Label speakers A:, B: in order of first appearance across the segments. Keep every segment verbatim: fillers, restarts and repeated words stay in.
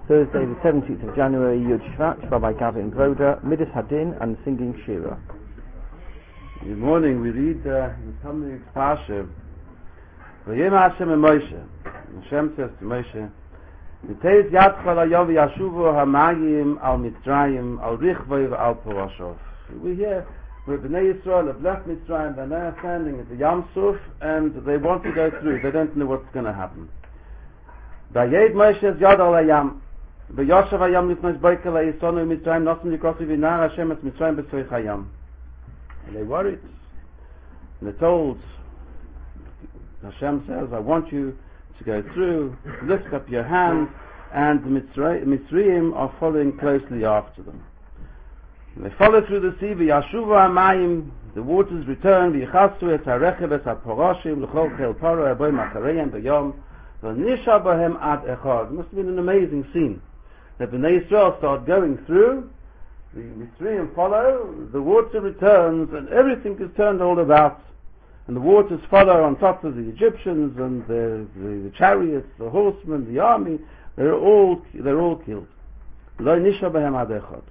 A: Thursday the seventeenth of January, Yud Shvat, Rabbi Gavin Groder, Midas Hadin and singing Shira.
B: Good morning, we read uh, the Talmud Parsha. Vayema Hashem and Moshe. Hashem says to Moshe, V'teiz yadcha layav yashuvu hamayim al Mitzrayim al Richvay al Parashov. We hear where Bnei Yisrael have left Mitzrayim, they're now standing at the Yam Suf and they want to go through, they don't know what's going to happen. Vayed Moshe yad al hayam. V'yoshav hayam lifnei boker le'yisonu Mitzrayim nosim yikosu v'nar Hashem et Mitzrayim b'soich hayam. And they worried. And they're told, Hashem says, I want you to go through, lift up your hand, and the Mitzrayim are following closely after them. And they follow through the sea, v'yashuvu hamayim, the waters return, v'yichasu et harechev et ha'poroshim, l'chol chel paro aboy machareim b'yom, v'nisha bohem ad echad. It must have been an amazing scene. That Bnei Yisrael start going through, the Mitzrayim follow, the water returns, and everything is turned all about. And the waters follow on top of the Egyptians and the, the, the chariots, the horsemen, the army. They're all they're all killed. Lo nisha b'hem ad echad.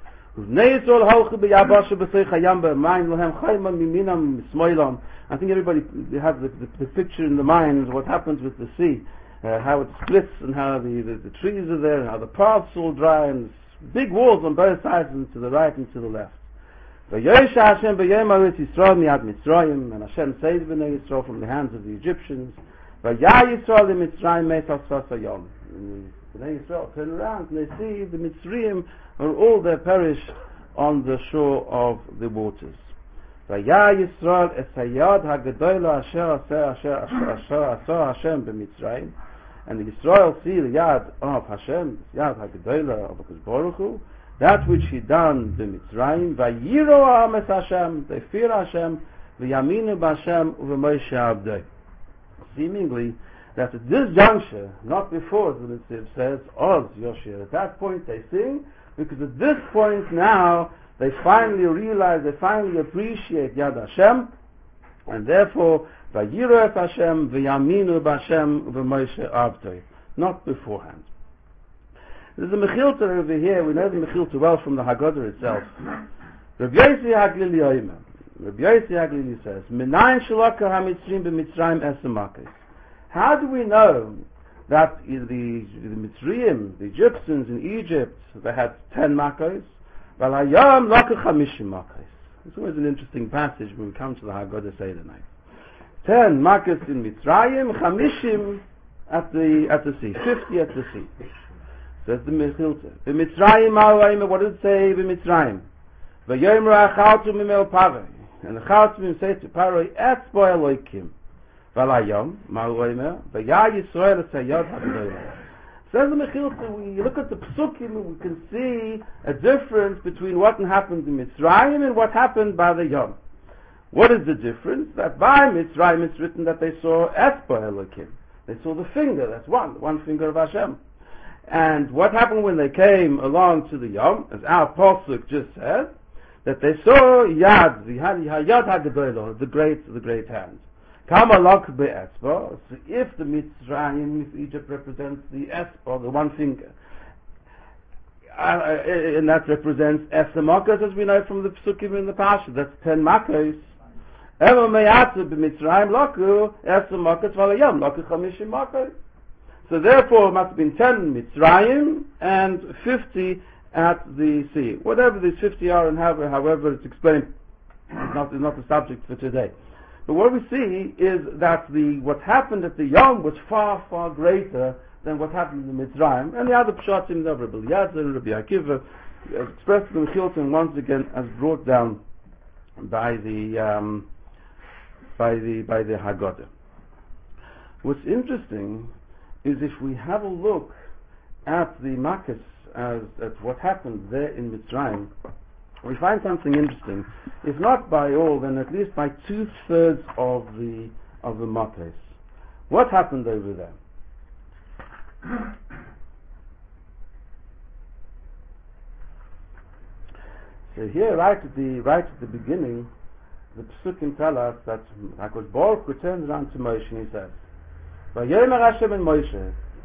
B: Bnei Yisrael halchu b'yabasha b'soich hayam b'mayim lohem chayma miminam mismoilam. I think everybody has the, the, the picture in the mind what happens with the sea. Uh, how it splits and how the, the, the trees are there and how the paths all dry and big walls on both sides and to the right and to the left. V'yosha Hashem b'yom aretz Yisrael mi'ad Mitzrayim, and Hashem saved Bnei Yisrael from the hands of the Egyptians. V'yah Yisrael the Mitzrayim me'tas fasayom. Bnei Yisrael turn around and they see the Mitzrayim are all there perished on the shore of the waters. V'yah Yisrael es hayad ha'gedola asher asher asher asher Hashem b'Mitzrayim. And the Israel see the yad of Hashem, yad HaGedolah of HaKadosh Baruch Hu, that which He done the Mitzrayim, vayiro ha'ames Hashem, they fear Hashem, v'yaminu b'Hashem u'v'Moshe abdei. Seemingly, that at this juncture, not before, the Mitzvah says, Oz Yoshir, at that point they sing, because at this point now, they finally realize, they finally appreciate yad Hashem, and therefore, Vayiro et Hashem, v'yaminu b'Hashem, v'Moshe abdei. Not beforehand. There's a Mechilta over here, we know the Mechilta well from the Haggadah itself. Rabbi Yossi Haglili Oimer. Rabbi Yossi Haglili says, Minayin shalaka ha'mitzrim b'mitzrayim esemakis. How do we know that the, the Mitzrayim, the Egyptians in Egypt, they had ten makos? V'layam laka chamishim makos. It's always an interesting passage when we come to the Haggadah Seder night. Ten makas in Mitzrayim, chamishim at the at the sea, fifty at the sea. Says the Mechilta. The Mitzrayim ma'olayim. What does it say? The Mitzrayim. V'yomer achaltu mimel paroi. And the chaltumim say to paroi, Etzbo Elokim. V'layom ma'olayim. V'yah Yisrael esayod ha'gedolah. Says the Mechilta. We look at the Psukim and we can see a difference between what happened in Mitzrayim and what happened by the Yom. What is the difference? That by Mitzrayim it's written that they saw Etzbo Elokim. They saw the finger, that's one, one finger of Hashem. And what happened when they came along to the Yom, as our Pasuk just said, that they saw Yad, the Yad HaGedolah, the great, the great hand. Kama lok be'etzbo, so if the Mitzrayim, if Egypt represents the Etzbo, the one finger, uh, and that represents Esem Makos, as we know from the Psukim in the Pasha, that's ten Makos. So therefore it must have been ten Mitzrayim and fifty at the sea. Whatever these fifty are and however, however it's explained is not, is not the subject for today. But what we see is that the what happened at the Yom was far, far greater than what happened in the Mitzrayim. And the other Pshatim of Rabbi Eliezer and Rabbi Akiva expressed in the Mechilta once again as brought down by the um, by the by the Haggadah. What's interesting is if we have a look at the Makkos as at what happened there in Mitzrayim, we find something interesting. If not by all, then at least by two thirds of the of the Makkos. What happened over there? So here, right at the right at the beginning, the Psukim tell us that HaKadosh Baruch Hu turns around to Moshe and he says, "Vayomer Hashem and Moshe,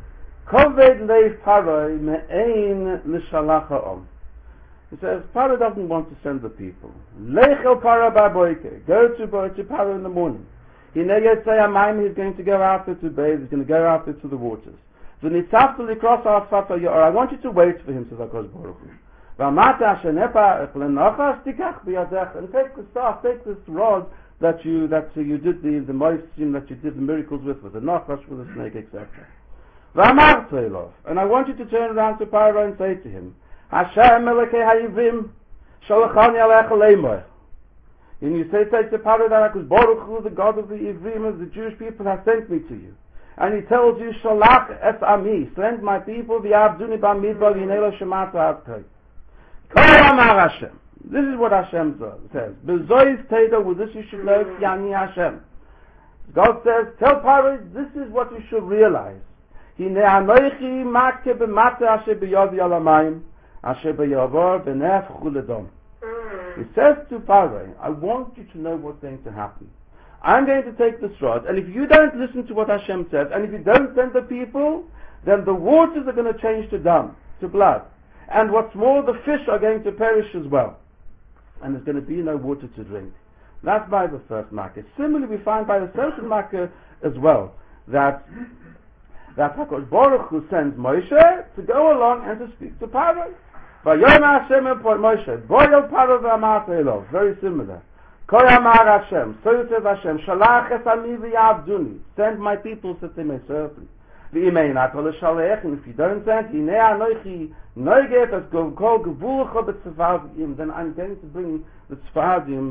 B: Koved leiv Paroi me'ein l'shalach ha'om. He says, Paro doesn't want to send the people. Lechel Paro ba'boike. Go to, to Paro in the morning. He negets say Amayim, he's going to go after to bathe, he's going to go after to the waters. So Nitzaftu cross our Sata Yor. I want you to wait for him, says HaKadosh Baruch Hu. V'amata shenepa echlenachas tikach b'yadech. And take the staff, take this rod that you that uh, you did the the moisim that you did the miracles with, with the nachash, with the snake, et cetera. V'amar tzeilof. And I want you to turn around to Paro and say to him, Hashem Melekei Hayivim Shalachani Alecha Leimoch. And you say, say to Paro that HaKadosh Baruch Hu, the God of the Ivrim, the Jewish people, has sent me to you. And he tells you, Shalach es ami, send my people, v'yavduni b'midbar v'yinelo shemata avtei. Kol amar Hashem. This is what Hashem says. Bezois teda, with this you should know, Yani Hashem. God says, tell Paro, this is what you should realize. Hine anoichi make b'mate asher b'yodi alamayim, asher b'yavor b'nef chuledom. He says to Paro, I want you to know what's going to happen. I'm going to take this rod, and if you don't listen to what Hashem says, and if you don't send the people, then the waters are going to change to dam, to blood. And what's more, the fish are going to perish as well. And there's going to be no water to drink. That's by the first makkah. Similarly, we find by the second makkah as well, that that HaKadosh Baruch Hu sends Moshe to go along and to speak to Paro. Vayom Hashem and Moshe, Boyel Paro v'amar elov. Very similar. Koyamar Hashem, so says Hashem, Shalach es ami v'yavduni, send my people so that they may serve me. V'imei natol shalech, and if you don't send, hinei anoichi noiget as kol gevulcha b'tzevadim, then I'm going to bring the tzvadim,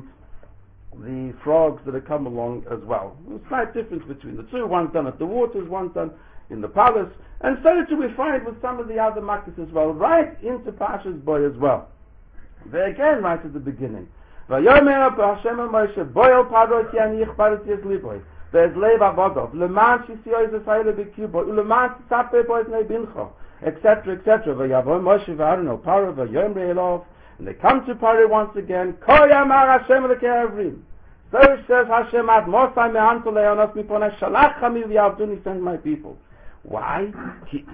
B: the frogs that have come along as well. There's a slight difference between the two. One's done at the waters, one's done in the palace, and so too we find with some of the other makkahs as well, right into Parshas Boy as well. There again, right at the beginning. Vayomer Hashem Moshe Boyel Paro ki ani ichbarti es liboy ve'ez lev avodov leman shisiyoy zesayle b'kubo uleman tzape boy nei bincho, etc, etc. Vayavon Moshe v'Aaron Paro vayomer elov, and they come to Paro once again. Koyamar Hashem lekei. So says Hashem ad mosai me'anto leonos miponeh shalach chami v'yavduni, send my people. Why? Because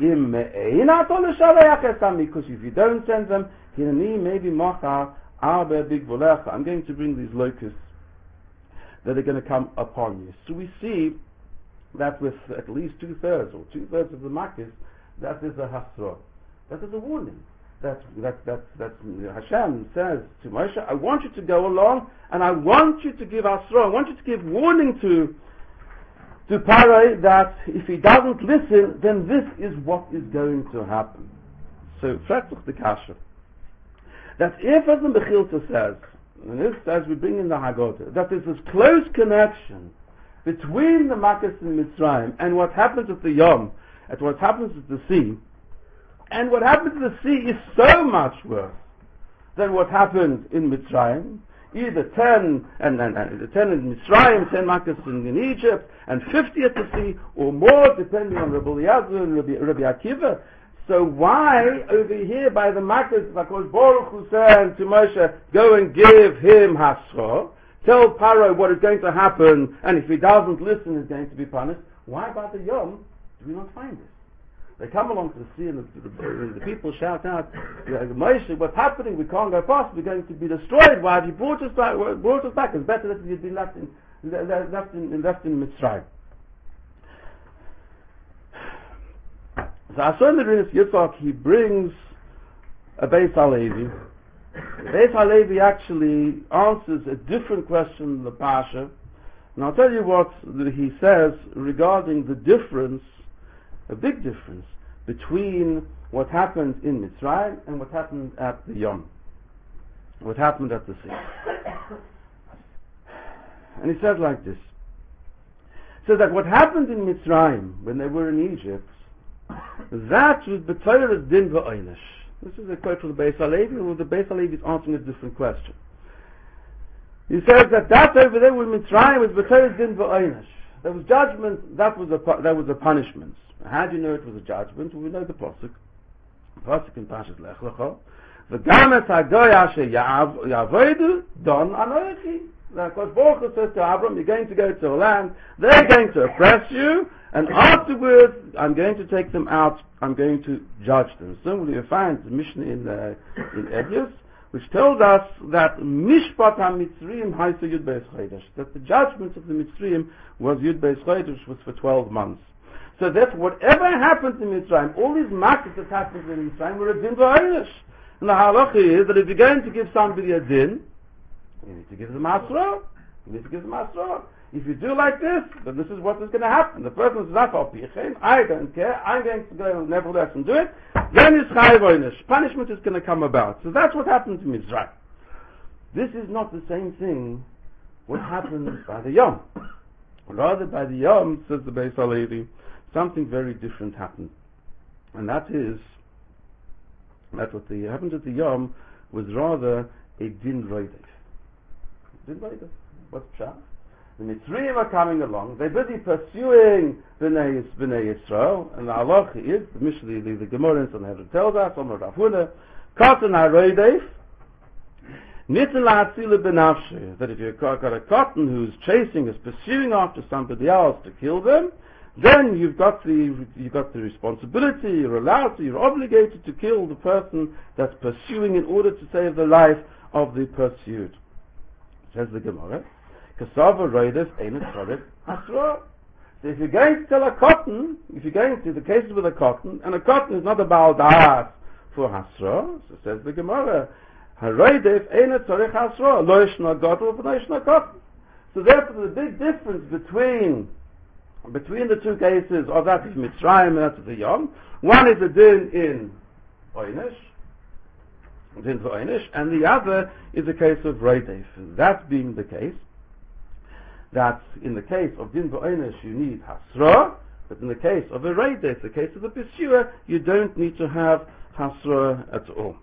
B: if you don't send them, maybe mocha. I'm going to bring these locusts that are going to come upon you. So we see that with at least two-thirds or two-thirds of the makkahs, that is a hasra. That is a warning. That, that, that, that Hashem says to Moshe, I want you to go along and I want you to give hasra. I want you to give warning to to Paro that if he doesn't listen, then this is what is going to happen. So, Fretzach the Kasha. That if, as the Mechilta says, and this as we bring in the Haggadah, that there's this close connection between the Makkos and Mitzrayim and what happens at the Yom, and what happens at the sea, and what happens at the sea is so much worse than what happened in Mitzrayim. Either ten and, and, and ten in Mitzrayim, ten Makkos in, in Egypt, and fifty at the sea, or more, depending on Rabbi Eliezer and Rabbi, Rabbi Akiva. So why over here by the Makkos, HaKadosh Baruch Hu said to Moshe, go and give him hasra, tell Paro what is going to happen, and if he doesn't listen, he's going to be punished. Why by the Yom do we not find this? They come along to the sea and the, the, the people shout out, Moshe, what's happening? We can't go past. We're going to be destroyed. Why have you brought us back? Brought us back? It's better that you'd been left in left in left in Mitzrayim. So Ason Rinas Yitzhak, he brings a Beis Halevi. Beis Halevi actually answers a different question in the Pasha, and I'll tell you what he says regarding the difference, a big difference, between what happened in Mitzrayim and what happened at the Yom, what happened at the sea. And he says like this, so that what happened in Mitzrayim, when they were in Egypt, that was B'Torah din v'oinish. This is a quote from the Beis Halevi, and the Beis Halevi is answering a different question. He says that that over there with Mitzrayim was B'Torah din v'oinish. There was judgment, that was a that was a punishment. How do you know it was a judgment? Well, we know the Pasuk. Pasuk in Parshas Lech Lecha. V'gam es hagoy asher yavodu don anochi. That God Baruch Hu says to Abram, you're going to go to a land, they're going to oppress you, and afterwards, I'm going to take them out, I'm going to judge them. Similarly, you find the Mishnah in, uh, in Evius, which tells us that Mishpat HaMitzrayim Haisa Yud Beis Chodesh, that the judgment of the Mitzrayim was Yud Beis Chodesh, was for twelve months. So therefore, whatever happened in Mitzrayim, all these matters that happened in Mitzrayim were a din v'oinish. And the halacha is that if you're going to give somebody a din, you need to give them Asra. You need to give them Asra. If you do like this, then this is what is going to happen. The person says, I don't care, I'm going to go nevertheless and do it. Then is chai v'oinish. Punishment is going to come about. So that's what happened to Mitzrayim. This is not the same thing what happened by the Yom. Rather, by the Yom, says the Beis HaLevi, something very different happened. And that is, that what the, happened at the Yom was rather a din roidev. Din roidev. What's pshat? The Mitzrayim are coming along, they're busy pursuing Bnei Yisrael, and the halacha is, the Mishnah, the, the Gemara in Sanhedrin tells us, Omer Rav Huna, Katan HaRoidev, Nitin La'atzila B'nafshe, that if you've got a cotton who's chasing, is pursuing after somebody else to kill them, then you've got the you've got the responsibility, you're allowed to, you're obligated to kill the person that's pursuing in order to save the life of the pursued. Says the Gemara, Kasava Roidev Ein Tzorech Hasra. So if you're going to tell a cotton, if you're going to the cases with a cotton, and a cotton is not a Baal Da'at for Hasra, so says the Gemara, HaRoidev Ein Tzorech Hasra, Lo Yishna Gadol V'Lo Yishna Cotton. So therefore the big difference between Between the two cases of that of Mitzrayim and that of the Yom, one is a din in Oynish, din for Oynish, and the other is a case of Roidev. That being the case, that in the case of din for Oynish you need Hasra, but in the case of a Roidev, the case of the pursuer, you don't need to have Hasra at all.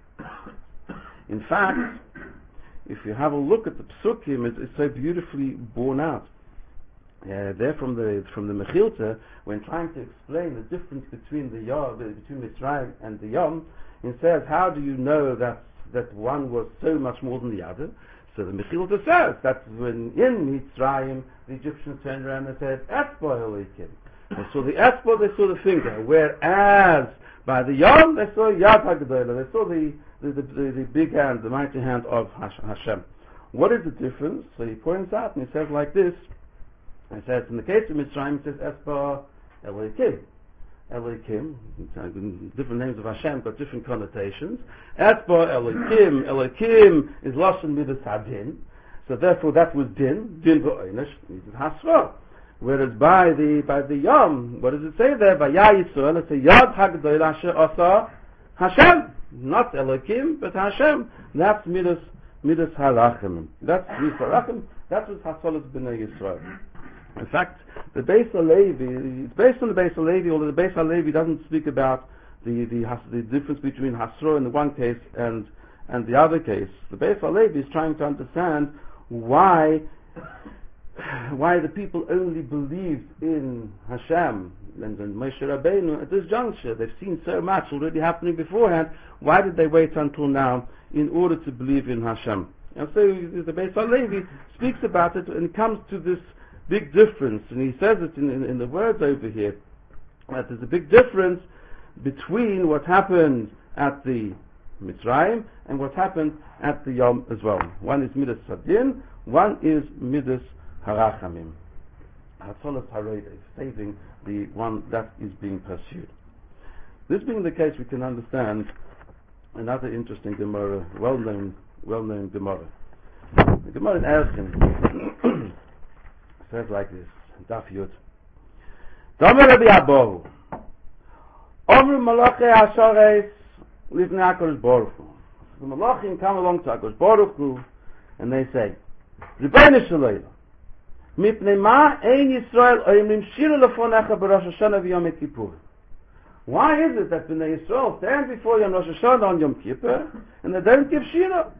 B: In fact, if you have a look at the Psukim, it's, it's so beautifully borne out. Uh, there from the from the Mechilta, when trying to explain the difference between the Yom, between Mitzrayim and the Yom, it says, how do you know that that one was so much more than the other? So the Mechilta says that when in Mitzrayim, the Egyptians turned around and said, Espo Elokim. They saw the Espo, they saw the finger, whereas by the Yom, they saw Yad HaGedolah, they saw the the, the, the the big hand, the mighty hand of Hashem. What is the difference? So he points out, and he says like this, it says, in the case of Mitzrayim, it says, Espa Elokim. Elokim, different names of Hashem got different connotations. Espa Elokim, Elokim is Lashon Midas Hadin. So therefore that was Din, Din V'Oinish, needed Hasra. Whereas by the, by the Yom, what does it say there? By Ya Yisrael, it says, Yad HaGdoil Asher Asa Hashem. Not Elokim, but Hashem. That's Midas, Midas HaRachim. That's Midas HaRachim. That was Hasolas B'nai Yisrael. In fact, the Beis HaLevi, it's based on the Beis HaLevi, although the Beis HaLevi doesn't speak about the, the, the difference between Hasra in the one case and, and the other case. The Beis HaLevi is trying to understand why, why the people only believed in Hashem and, and Moshe Rabbeinu at this juncture. They've seen so much already happening beforehand. Why did they wait until now in order to believe in Hashem? And so the Beis HaLevi speaks about it, and it comes to this big difference, and he says it in, in, in the words over here, that there's a big difference between what happened at the Mitzrayim and what happened at the Yom as well. One is Midas Hadin, one is Midas Harachamim. Hatzolas HaRoidev, saving the one that is being pursued. This being the case, we can understand another interesting Gemara, well-known, well-known Gemara. The Gemara in Erchin says like this, Daf Yud. Domer Rabbi Abahu, Omer Malachei Hashareis Livnei HaKadosh Baruch Hu. The Malachim come along to HaKadosh Baruch Hu, and they say, Ribono Shel Olam, Mipnei Ma Ein Yisrael Oyimrim Shira Lefonecha B'Rosh Hashanah V'Yom Kippur. Why is it that Bnei Yisrael stand before you on Rosh Hashanah on Yom Kippur, and they don't give Shira?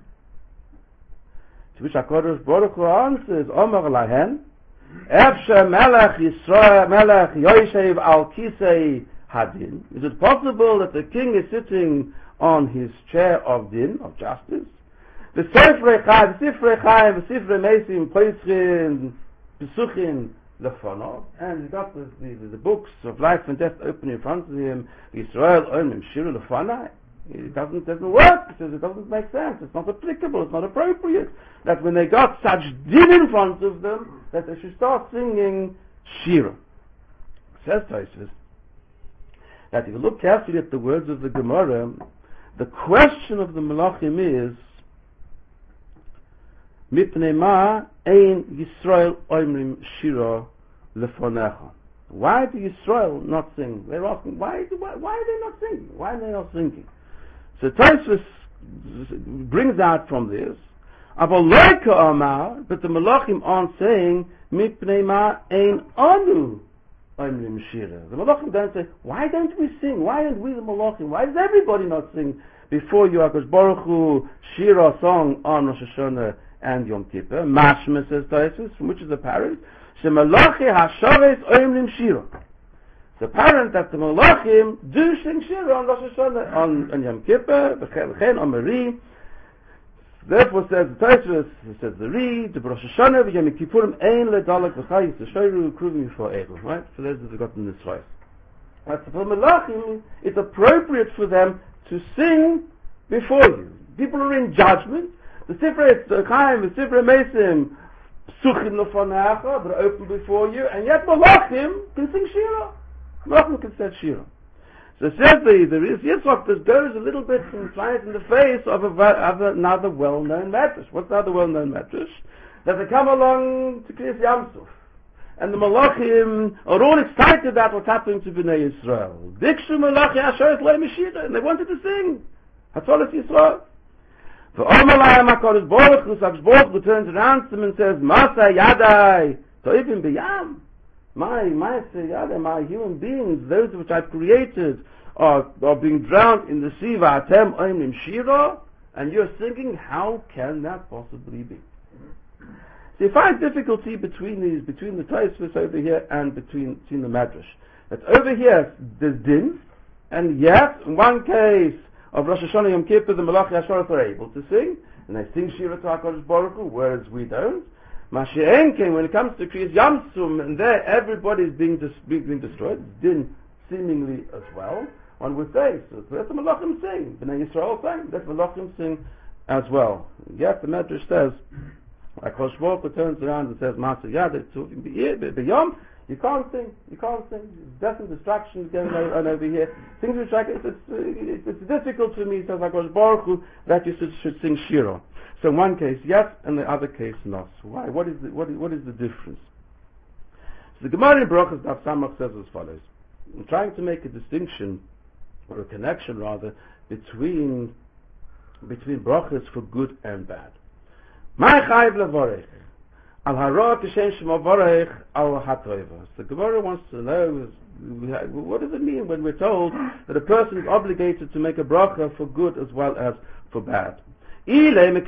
B: To which HaKadosh Baruch Hu answers, Omer Lahen, Efshe Melech Yisrael, Melech Yoshev Al Kisei Hadin. Is it possible that the king is sitting on his chair of din, of justice? the Sifrei Chaim, the Sifrei Chaim, the Sifrei Mesim, Poischin, Besuchin, Lefonov, and he got the, the, the books of life and death open in front of him, Israel, Onim, Shira, Lefana. It doesn't, doesn't work, he says it doesn't make sense, it's not applicable, it's not appropriate, that when they got such din in front of them, that they should start singing Shira. Says Tosfos, that if you look carefully at the words of the Gemara, the question of the Malachim is, Mipnei ma ein Yisrael oimrim shira lefonecha. Why do Yisrael not sing? They're asking, why, why, why are they not singing? Why are they not singing? So Tosfos brings out from this, Aval loika amar, but the Malachim aren't saying, Mipnei ma ein anu oimrim shira. The Malachim don't say, why don't we sing? Why don't we the Malachim? Why does everybody not sing before you, HaKadosh Baruch Hu, Shira song on Rosh Hashanah and Yom Kippur? Mashma, says Tosfos, from which is apparent, Shemalachi Hashaves Oimrim Shira. It's apparent that the Malachim do sing Shira on Rosh Hashanah, on, on Yom Kippur, B'chen Omeri. Therefore, says Tosfos, says the Reed, the Rosh Hashanah, Yom Kippurim Ein Ledalek V'chayis T'Shoyru Kruvim for Eichel. Right? For those that have gotten this right. Right, so for the Malachim, it's appropriate for them to sing before you. People are in judgment. The Sifrei Chaim, the Sifrei Mesim, Suchim Lefonecha, they're open before you, and yet Malachim can sing Shira. Malachim can say Shira. So it says the, there is Yitzchak that goes a little bit and flies in the face of, a, of another well-known medrash. What's another well-known medrash? That they come along to Kriyas Yamsuf, and the Malachim are all excited about what's happening to Bnei Yisrael. Dikshu Malachi Asheres Lei Meshira, and they wanted to sing. Hatzolas Yisrael. For Omalai HaKadosh Baruch Hu, HaKadosh Baruch Hu turns around to him and says, Masa Yadai, Toivim B'yam. My, my Yadai, my human beings, those which I've created, are, are being drowned in the sea, V'atem Oimrim Shira, and you're singing, how can that possibly be? So you find difficulty between these, between the Tosfos over here and between, between the Madrash. That over here, there's din, and yet, in one case, of Rosh Hashanah Yom Kippur, the Malachi Hashanah are able to sing, and they sing Shira to HaKadosh Baruch Hu, whereas we don't. Mashiach came when it comes to Kriyas Yamsuf, and there everybody is being, dis- being destroyed, din seemingly as well. One would say, so let the Malachim sing. Bnei Yisrael sing, let the Malachim sing as well. Yet the Medrash says, HaKadosh Baruch Hu turns around and says, Masa Yadai Tzuvim B'yom. You can't sing, you can't sing. There's death and destruction going on over here. Things which I, it's, it's, it's difficult for me, says HaKadosh Baruch Hu, that you should, should sing Shira. So in one case, yes, and the other case, no. Why? What is the, what is, what is the difference? So the Gemara in Brachos Daf Samach says as follows. I'm trying to make a distinction, or a connection rather, between, between brachos for good and bad. My chayv levorech. Al hara kishem shemavorech al hatoiva. So the Gemara wants to know, what does it mean when we're told that a person is obligated to make a bracha for good as well as for bad? If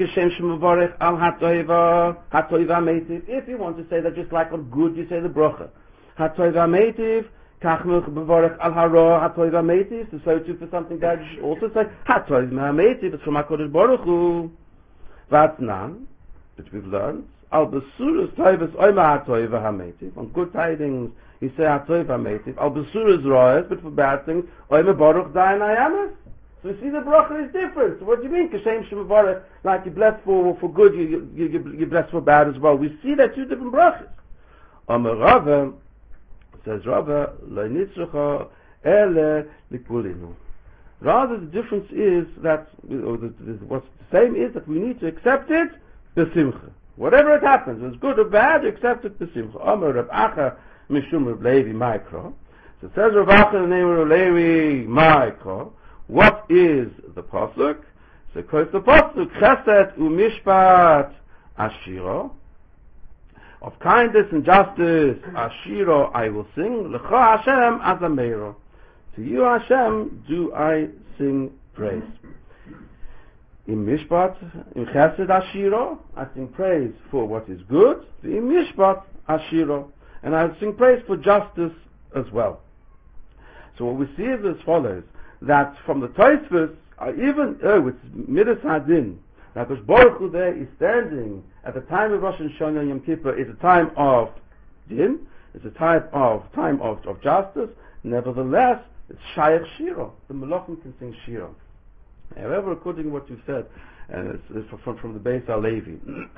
B: you want to say that just like on good you say the bracha. Hatoiva meitiv, kachmuch bevorech al hara hatoiva meitiv. So too for something bad you should also say hatoiva meitiv. It's from HaKadosh Baruch Hu. Vatnan, which we've learned. Al besuras toivas oima hatoiva hameitiv. On good tidings you say hatoiva meitiv. Al besuras royas, but for bad things oima baruch dayan ayamas. So you see the bracha is different. So what do you mean? Kashem shemavarech, like you bless for, for good, you, you, you, you bless for bad as well. We see that two different brachas. Amar Rava, says Rava, lo nitzrucha ele likulinu. Rather the difference is that, or the, the, what's the same is that we need to accept it b'simcha. Whatever it happens, whether it's good or bad, you accept it b'simcha. Amar Rav Acha mishum Rav Levi Maikra. So it says Rav Acha in the name of Rav Levi Maikra. What is the pasuk? So quotes the pasuk, Chesed u'mishpat ashiro. Of kindness and justice, ashiro I will sing. L'cha Hashem azameiro. To you Hashem do I sing praise. In mishpat, in chesed ashiro, I sing praise for what is good. In mishpat ashiro, and I sing praise for justice as well. So what we see is as follows. That from the Tosfos, uh, even oh, it's Midas Hadin, Now, because Baruch Hu there is standing at the time of Rosh Hashanah and Yom Kippur is a time of din, it's a time of time of, of justice. Nevertheless, it's Shayach Shiro. The Malachim can sing Shiro. However, according to what you said, and it's, it's from, from the Beis HaLevi,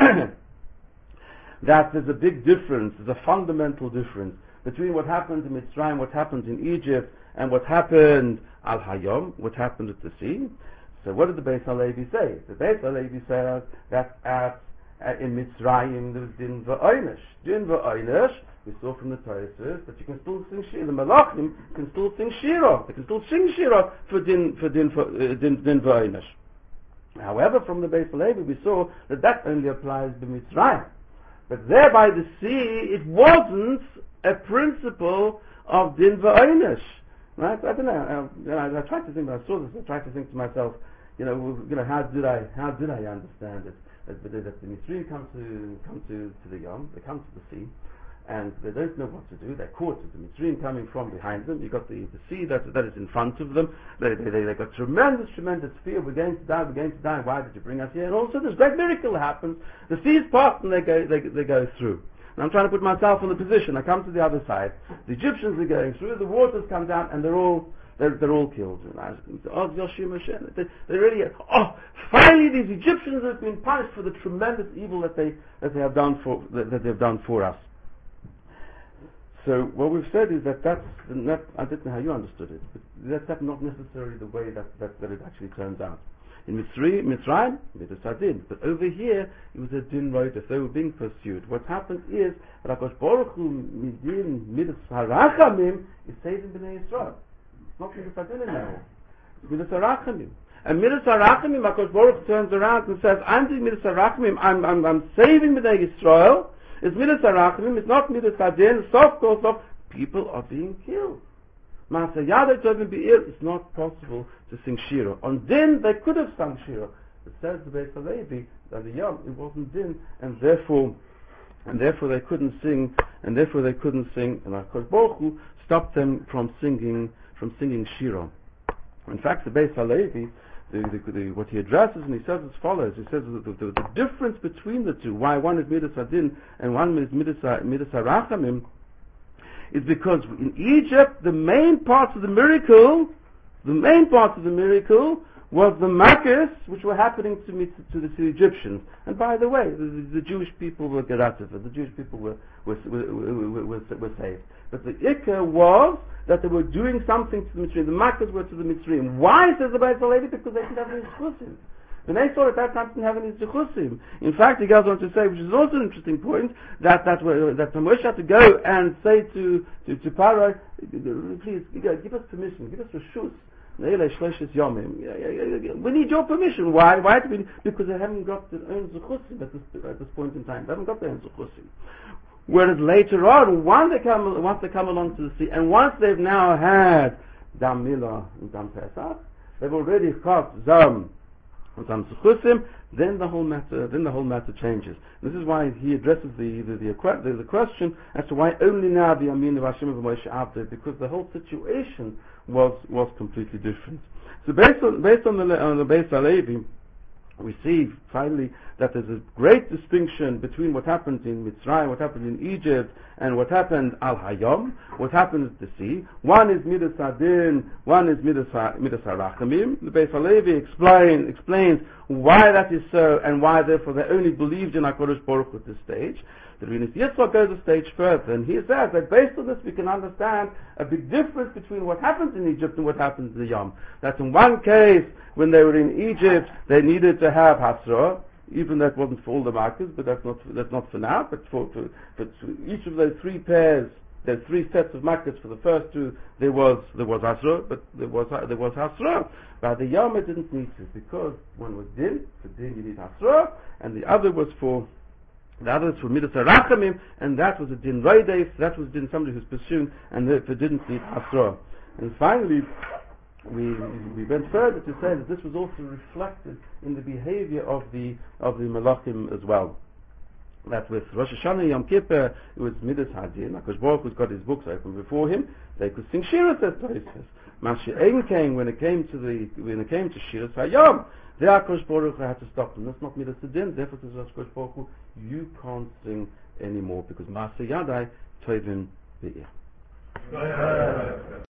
B: that there's a big difference, there's a fundamental difference between what happened in Mitzrayim, what happened in Egypt, and what happened Al Hayom, what happened at the sea. So what did the Beis HaLevi say? The Beis HaLevi says that at, uh, in Mitzrayim there was Din V'Oinish. Din V'Oinish, we saw from the Torah that you can still sing Shira. The Malachim can still sing Shira. They can still sing Shira for Din for Din for uh, Din, din V'Oinish. However, from the Beis HaLevi we saw that that only applies to Mitzrayim. But there by the sea, it wasn't a principle of Din V'Oinish. Right? I don't know. Uh, you know. I tried to think. When I saw this, I tried to think to myself, you know, you know, how did I, how did I understand it? That, that, that the Mitzrayim come to come to, to the Yom, they come to the sea, and they don't know what to do. They're caught with the Mitzrayim coming from behind them. You've got the, the sea that that is in front of them. They they they got tremendous tremendous fear. We're going to die. We're going to die. Why did you bring us here? And also, this great miracle happens. The sea is part, and they go they they go through. And I'm trying to put myself in the position. I come to the other side. The Egyptians are going through. The waters come down, and they're all they're, they're all killed. And I was, oh, Yoshim Hashem. They, they really oh, finally these Egyptians have been punished for the tremendous evil that they that they have done for that, that they've done for us. So what we've said is that that's not, I don't know how you understood it, but that's, that's not necessarily the way that, that, that it actually turns out. In Mitzrayim, Mitzrayim, Midas Hadin, but over here it was a din roidah. They were being pursued. What happened is that HaKadosh Baruch Hu Midin Midas Harachamim is saving Bnei Yisrael. It's not Midas Hadin anymore. It's Midas Harachamim. And Midas Harachamim, HaKadosh Baruch Hu turns around and says, I'm doing Midas Harachamim. I'm I'm I'm saving Bnei Yisrael. It's Midas Harachamim. It's not Midas Hadin. So of course, of people are being killed. It's not possible to sing Shira. On Din, they could have sung Shira. It says the Beis HaLevi that the Yom, it wasn't Din, and therefore, and therefore they couldn't sing, and therefore they couldn't sing, and HaKadosh Baruch Hu stopped them from singing, from singing Shira. In fact, the Beis HaLevi, the, the, the, what he addresses, and he says as follows, he says the, the, the difference between the two, why one is Midas Hadin and one is Midas Harachamim, is because in Egypt, the main part of the miracle, the main part of the miracle was the makkahs which were happening to, me, to, the, to the Egyptians. And by the way, the, the Jewish people were geratifa, the Jewish people were, were, were, were, were saved. But the ikka was that they were doing something to the Mitzrayim. The makkahs were to the Mitzrayim. Why, says the Beis HaLevi? Because they didn't have any exclusive. The next at that time didn't have any zechusim. In fact, he goes on to say, which is also an interesting point, that that uh, that Moshe had to go and say to to, to Paro, please give us permission, give us reshus. We need your permission. Why? Why? Because they haven't got their own zechusim at this at this point in time. They haven't got their own zechusim. Whereas later on, once they come once they come along to the sea, and once they've now had Dam Milah and Dam Pesach, they've already got Zam. Then the whole matter, then the whole matter changes. This is why he addresses the the, the, the, the question as to why only now the Amin of Hashem of Moshe out there, because the whole situation was was completely different. So based on based on the on the Beis HaLevi, we see finally that there's a great distinction between what happened in Mitzrayim, what happened in Egypt, and what happened Al Hayom, what happened at the sea. One is Midas Hadin, one is Midas Harachamim. The Beis HaLevi explain, explains why that is so, and why therefore they only believed in HaKadosh Baruch Hu at this stage. The Rebbeinu Yitzchak goes a stage further, and he says that based on this we can understand a big difference between what happens in Egypt and what happens in the Yom. That in one case, when they were in Egypt, they needed to have Hasra, even that wasn't for all the markers, but that's not that's not for now. But for, for, for each of those three pairs, there's three sets of markers. For the first two, there was there was Hasra, but there was there was Hasra. By the Yom, it didn't need to, because one was Din. For Din, you need Hasra, and the other was for. The other was for Midas Harachamim, and that was a Din Roidah, that was Din somebody who's pursuing, and therefore didn't need Hasra. And finally, we we went further to say that this was also reflected in the behavior of the of the Malachim as well. That with Rosh Hashanah Yom Kippur, it was Midas Hadin. HaKadosh Baruch Hu's got his books open before him. They could sing Shira, says Tosfos. Mashiach came when it came to the when it came to Shiras Hayom. The Akash Baruch Hu had to stop them. That's not Midas Din. Therefore, to Akash Baruch Hu, you can't sing anymore because Maaseh Yadai Tovim Be'ir.